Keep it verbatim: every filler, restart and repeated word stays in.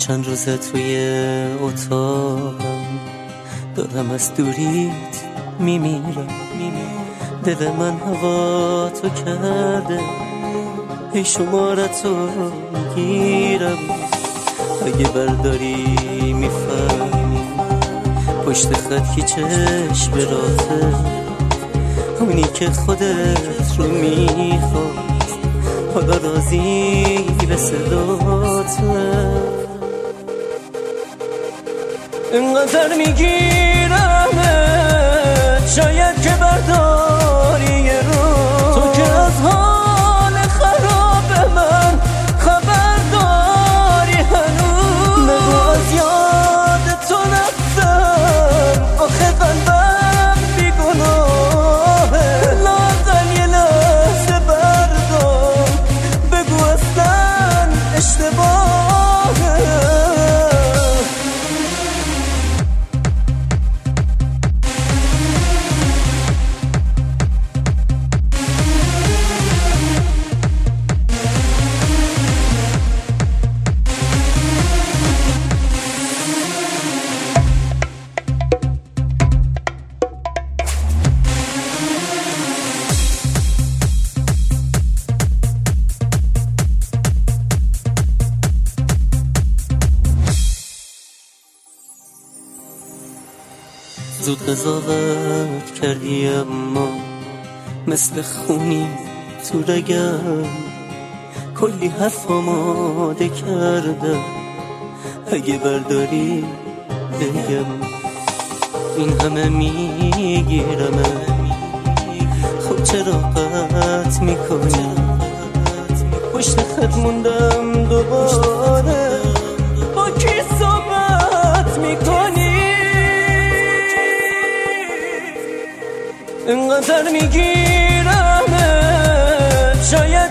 چند روزه توی اتاقم دارم از دوریت میمیرم، دل من هوا تو کرده ای شمارتو میگیرم. اگه برداری میفهمی پشت خط کی چشم راته، اونی که خودت رو میخواست حالا راضی به صداته. اینقدر میگیرم شاید که برداری یه رو، تو که از حال خراب من خبر داری هنوز. نگو از یاد تو رفتم آخه قلبم بیگناهه، لااقل یه لحظه بردار بگو اصلا اشتباهه. زود قضاوت کردی اما مثل خونی تو رگم، کلی حرف آماده کرده اگه برداری بگم. این همه میگیرم خب چرا قطع میکنی؟ پشت خط موندم دوباره با کی صحبت میکنی؟ اینقدر میگیرم شاید